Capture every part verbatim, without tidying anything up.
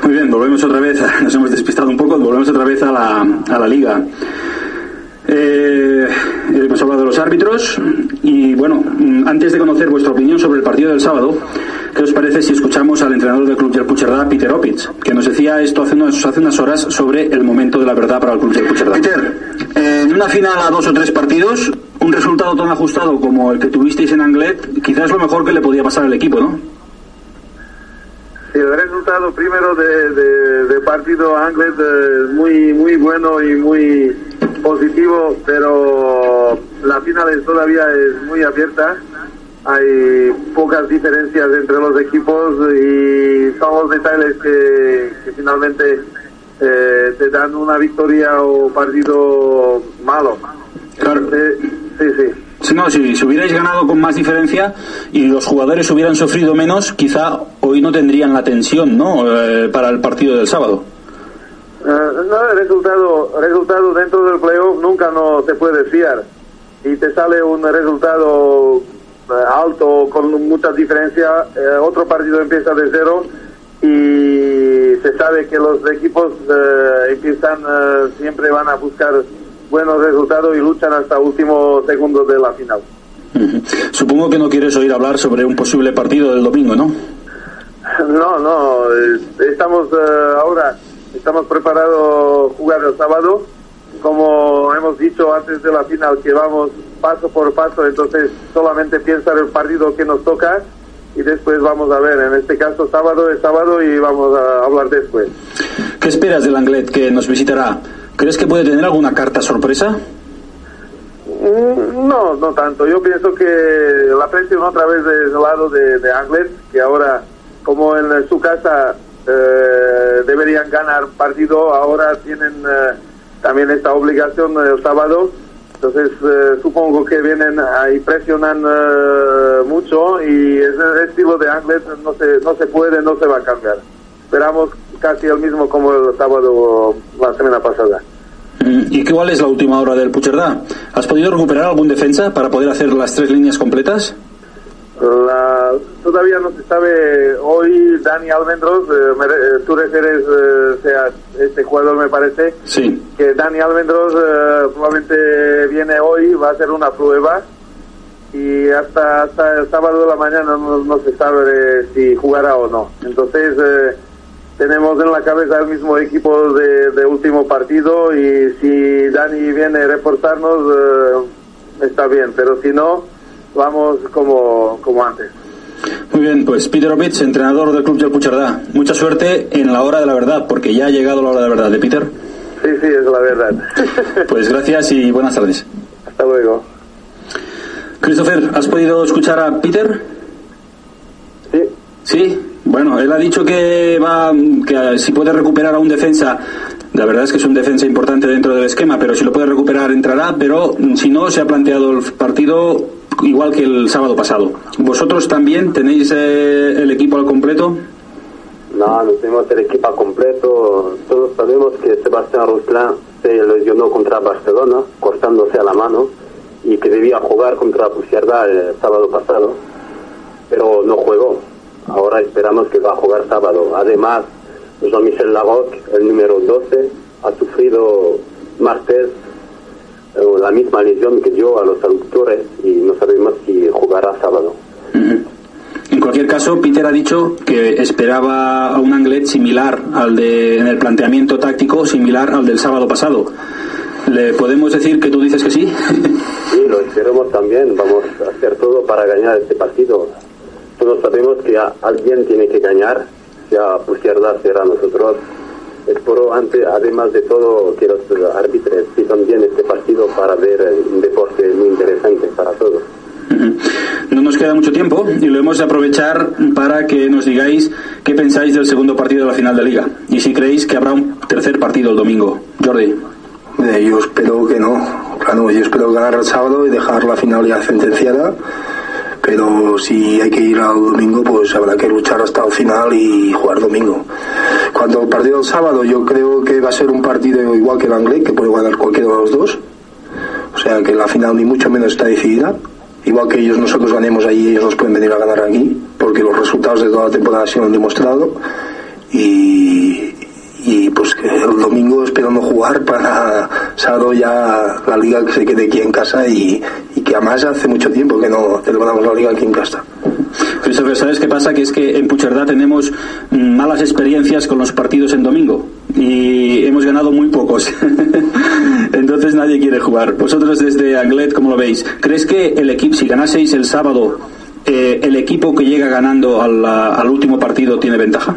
Muy bien, volvemos otra vez, nos hemos despistado un poco, volvemos otra vez a la, a la Liga. Eh, hemos hablado de los árbitros y bueno, antes de conocer vuestra opinión sobre el partido del sábado, ¿qué os parece si escuchamos al entrenador del Club del Puigcerdá, Peter Opitz, que nos decía esto hace unas, hace unas horas sobre el momento de la verdad para el Club del Puigcerdá? Peter, eh, en una final a dos o tres partidos, un resultado tan ajustado como el que tuvisteis en Anglet, quizás es lo mejor que le podía pasar al equipo, ¿no? Sí, el resultado primero de, de, de partido Anglet es muy, muy bueno y muy positivo, pero la final todavía es muy abierta. Hay pocas diferencias entre los equipos y son los detalles que, que finalmente eh, te dan una victoria o partido malo. Claro. Eh, sí, sí. Si no, si, si hubierais ganado con más diferencia y los jugadores hubieran sufrido menos, quizá hoy no tendrían la tensión, ¿no? Eh, para el partido del sábado. Uh, no, el resultado, resultado dentro del playoff nunca no se puede fiar. Y te sale un resultado uh, alto con mucha diferencia, uh, otro partido empieza de cero y se sabe que los equipos uh, empiezan, uh, siempre van a buscar buenos resultados y luchan hasta último segundo de la final. Uh-huh. Supongo que no quieres oír hablar sobre un posible partido del domingo, ¿no? No, no, estamos uh, ahora... Estamos preparados a jugar el sábado, como hemos dicho antes de la final, que vamos paso por paso, entonces solamente piensa en el partido que nos toca y después vamos a ver, en este caso sábado es sábado y vamos a hablar después. ¿Qué esperas del Anglet que nos visitará? ¿Crees que puede tener alguna carta sorpresa? No, no tanto, yo pienso que la presión otra vez del lado de, de Anglet, que ahora como en su casa Eh, deberían ganar partido, ahora tienen eh, también esta obligación el sábado, entonces eh, supongo que vienen ahí presionan eh, mucho y ese estilo de Anglet no se, no se puede, no se va a cambiar. Esperamos casi el mismo como el sábado la semana pasada. ¿Y cuál es la última hora del Puigcerdá? ¿Has podido recuperar algún defensa para poder hacer las tres líneas completas? La, todavía no se sabe. Hoy Dani Almendros, eh, me, eh, tú refieres eh, sea este jugador, me parece, sí, que Dani Almendros eh, probablemente viene hoy, va a hacer una prueba y hasta, hasta el sábado de la mañana no, no se sabe si jugará o no. Entonces eh, tenemos en la cabeza el mismo equipo de, de último partido y si Dani viene a reportarnos eh, está bien, pero si no vamos como, como antes. Muy bien, pues Peter Opitz, entrenador del Club del Puigcerdá. Mucha suerte en la hora de la verdad, porque ya ha llegado la hora de la verdad, ¿de Peter? Sí, sí, es la verdad. Pues gracias y buenas tardes. Hasta luego. Christopher, ¿has podido escuchar a Peter? Sí. Sí, bueno, él ha dicho que va, que si puede recuperar a un defensa, la verdad es que es un defensa importante dentro del esquema, pero si lo puede recuperar entrará, pero si no, se ha planteado el partido igual que el sábado pasado. ¿Vosotros también tenéis eh, el equipo al completo? No, no tenemos el equipo al completo. Todos sabemos que Sebastián Ruslan se lesionó contra Barcelona, cortándose a la mano, y que debía jugar contra Puigcerdá el sábado pasado, pero no jugó. Ahora esperamos que va a jugar sábado. Además, Jean-Michel Larocque, el número doce, ha sufrido martes la misma lesión que dio a los aductores y no sabemos si jugará sábado. Uh-huh. En cualquier caso, Peter ha dicho que esperaba a un Anglet similar al de, en el planteamiento táctico, similar al del sábado pasado. ¿Le podemos decir que tú dices que sí? Sí, lo esperamos también. Vamos a hacer todo para ganar este partido. Todos sabemos que a alguien tiene que ganar, sea Puigcerdá, será nosotros. Espero, antes, además de todo, que los árbitros pidan bien este partido para ver un deporte muy interesante para todos. No nos queda mucho tiempo y lo hemos de aprovechar para que nos digáis qué pensáis del segundo partido de la final de Liga y si creéis que habrá un tercer partido el domingo. Jordi. Eh, yo espero que no. Claro, yo espero ganar el sábado y dejar la final ya sentenciada. Pero si hay que ir al domingo, pues habrá que luchar hasta el final y jugar domingo. Cuando el partido del sábado, yo creo que va a ser un partido igual que el Anglet, que puede ganar cualquiera de los dos. O sea que la final ni mucho menos está decidida. Igual que ellos, nosotros ganemos allí, ellos nos pueden venir a ganar aquí, porque los resultados de toda la temporada se han demostrado. Y, domingo espero no jugar para sábado ya la liga que se quede aquí en casa y, y que además hace mucho tiempo que no celebramos la liga aquí en casa. Christopher, ¿sabes qué pasa? Que es que en Puigcerdá tenemos malas experiencias con los partidos en domingo y hemos ganado muy pocos. Entonces nadie quiere jugar. Vosotros desde Anglet, ¿cómo lo veis? ¿Crees que el equipo, si ganaseis el sábado, eh, el equipo que llega ganando al, al último partido tiene ventaja?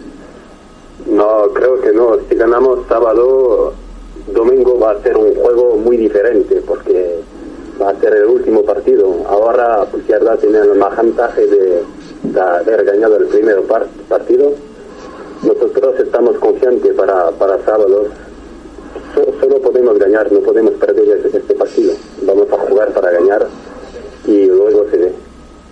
No, creo que no. Si ganamos sábado, domingo va a ser un juego muy diferente porque va a ser el último partido. Ahora Puigcerdá tiene el ventaja de, de haber ganado el primer par, partido. Nosotros estamos confiantes para, para sábado. So, solo podemos ganar, no podemos perder este, este partido. Vamos a jugar para ganar y luego se ve.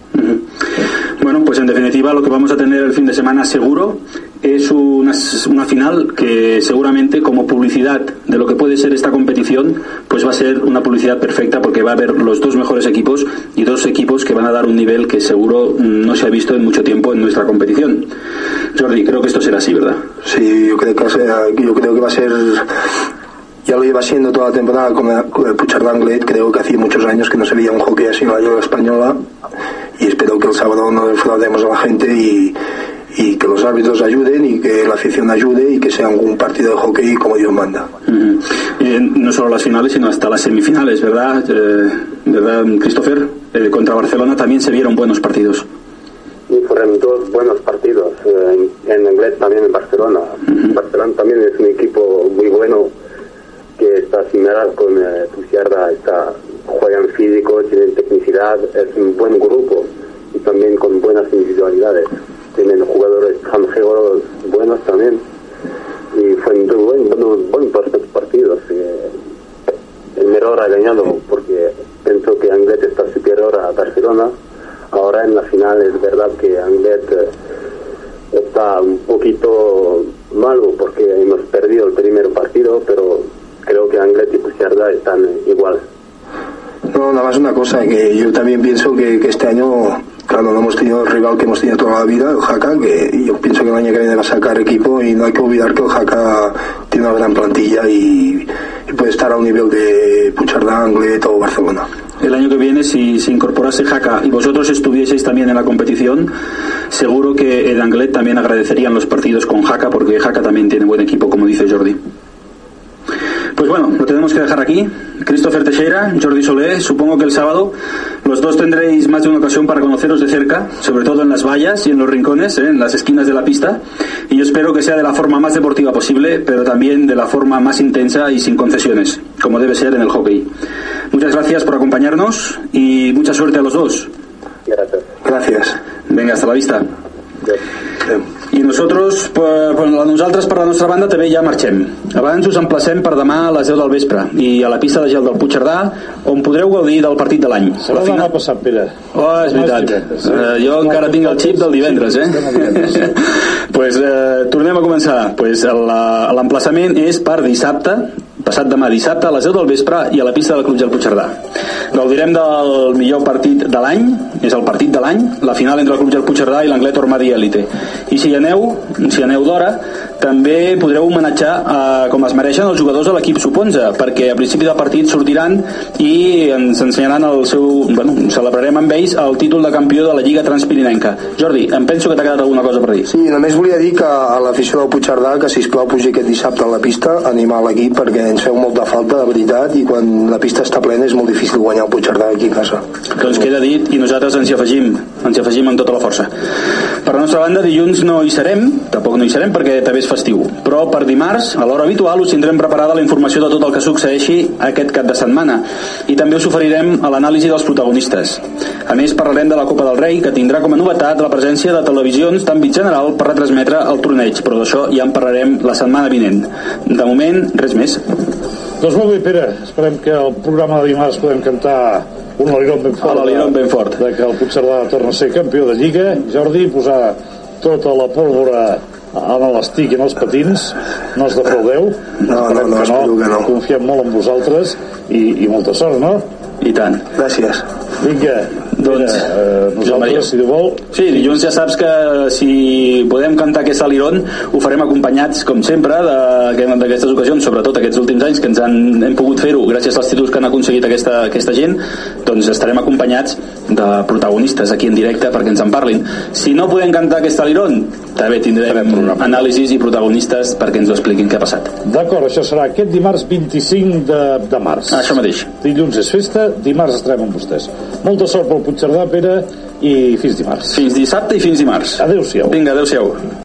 Bueno, pues en definitiva lo que vamos a tener el fin de semana seguro es una, una final que seguramente como publicidad de lo que puede ser esta competición pues va a ser una publicidad perfecta porque va a haber los dos mejores equipos y dos equipos que van a dar un nivel que seguro no se ha visto en mucho tiempo en nuestra competición. Jordi, creo que esto será así, ¿verdad? Sí, yo creo que, yo creo que va a ser... Ya lo lleva siendo toda la temporada con el, con el Puigcerdá Anglet. Creo que hacía muchos años que no se veía un hockey así en la Liga Española y espero que el sábado no defraudemos a la gente y, y que los árbitros ayuden y que la afición ayude y que sea un partido de hockey como Dios manda. Uh-huh. Y no solo las finales sino hasta las semifinales, ¿verdad? Eh, ¿verdad, Christopher? Eh, contra Barcelona también se vieron buenos partidos. Y fueron dos buenos partidos eh, en, en Anglet, también en Barcelona. Uh-huh. Barcelona también es un equipo muy bueno que está similar con eh, Puigcerdá, está, juegan físico, tienen tecnicidad, es un buen grupo y también con buenas individualidades. Tienen jugadores extranjeros buenos también y fue un buen, buen, buen partidos. Eh, el mejor ha ganado porque pienso que Anglet está superior a Barcelona. Ahora en la final es verdad que Anglet eh, está un poquito malo porque hemos perdido el primer partido, pero creo que Anglet y Puigcerdá están igual. No, nada más una cosa, que yo también pienso que, que este año, claro, no hemos tenido el rival que hemos tenido toda la vida, el Jaca, que yo pienso que el año que viene va a sacar equipo y no hay que olvidar que el Jaca tiene una gran plantilla y, y puede estar a un nivel de Puigcerdá, Anglet o Barcelona. El año que viene, si se incorporase Jaca y vosotros estuvieseis también en la competición, seguro que en Anglet también agradecerían los partidos con Jaca, porque Jaca también tiene buen equipo, como dice Jordi. Pues bueno, lo tenemos que dejar aquí. Christopher Teixeira, Jordi Soler, supongo que el sábado los dos tendréis más de una ocasión para conoceros de cerca, sobre todo en las vallas y en los rincones, ¿eh? En las esquinas de la pista, y yo espero que sea de la forma más deportiva posible, pero también de la forma más intensa y sin concesiones, como debe ser en el hockey. Muchas gracias por acompañarnos y mucha suerte a los dos. Gracias. Gracias. Venga, hasta la vista. Adéu. I nosaltres, per, per nosaltres per la nostra banda també ja marxem. Abans us emplacem per demà a les deu del vespre i a la pista de gel del Puigcerdà, on podreu gaudir del partit de l'any. Serà demà final... passat, Pere. Oh, és veritat. Uh, jo encara tinc el xip del divendres, eh? Pues uh, tornem a començar. Pues l'emplaçament és per dissabte, passat demà dissabte a les deu del vespre i a la pista del Club Gel Puigcerdà. Gaudirem del millor partit de l'any, és el partit de l'any, la final entre el Club Gel Puigcerdà i l'Anglet Ormadi Elite. I si aneu, si aneu d'hora, també podreu homenatjar eh, com es mereixen els jugadors de l'equip sub onze, perquè a principi del partit sortiran i ens ensenyaran el seu... Bueno, celebrarem amb ells el títol de campió de la Lliga Transpirinenca. Jordi, em penso que t'ha quedat alguna cosa per dir. Sí, només volia dir que a l'afició del Puigcerdà que sisplau pugi aquest dissabte a la pista, animar l'equip perquè ens feu molta falta, de veritat, i quan la pista està plena és molt difícil guanyar el Puigcerdà aquí a casa. Doncs queda dit i nosaltres ens hi afegim, ens hi afegim amb tota la força. Per la nostra banda, dilluns no hi serem, tampoc no hi serem perquè també és festiu, però per dimarts, a l'hora habitual, us tindrem preparada la informació de tot el que succeeixi aquest cap de setmana i també us oferirem a l'anàlisi dels protagonistes. A més, parlarem de la Copa del Rei, que tindrà com a novetat la presència de televisions d'àmbit general per retransmetre el torneig, però d'això ja en parlarem la setmana vinent. De moment, res més. Doncs molt bé, Pere, esperem que el programa de dimarts podem cantar un aliron ben fort, aliron ben fort. De, de que el Puigcerdà torna a ser campió de Lliga. Jordi, posar tota la pólvora en l'estic i en els patins, no es defraudeu. No, no, no, espero que no. Confiem molt en vosaltres i, i molta sort, no? I tant. Gràcies. Vinga. Doncs, Mira, eh, nosaltres, si vol... Sí, dilluns ja saps que si podem cantar aquest Aliron ho farem acompanyats, com sempre, d'aquestes ocasions, sobretot aquests últims anys que ens han, hem pogut fer-ho gràcies als títols que han aconseguit aquesta, aquesta gent, doncs estarem acompanyats de protagonistes aquí en directe perquè ens en parlin. Si no podem cantar aquest Aliron, també tindrem anàlisis i protagonistes perquè ens ho expliquin què ha passat. D'acord, això serà aquest dimarts vint-i-cinc de, de març. Això mateix. Dilluns és festa, dimarts estarem amb vostès. Molta sort pel Puigcerdà, Pere, i fins dimarts. Fins dissabte i fins dimarts. Adéu-siau. Vinga, adéu-siau.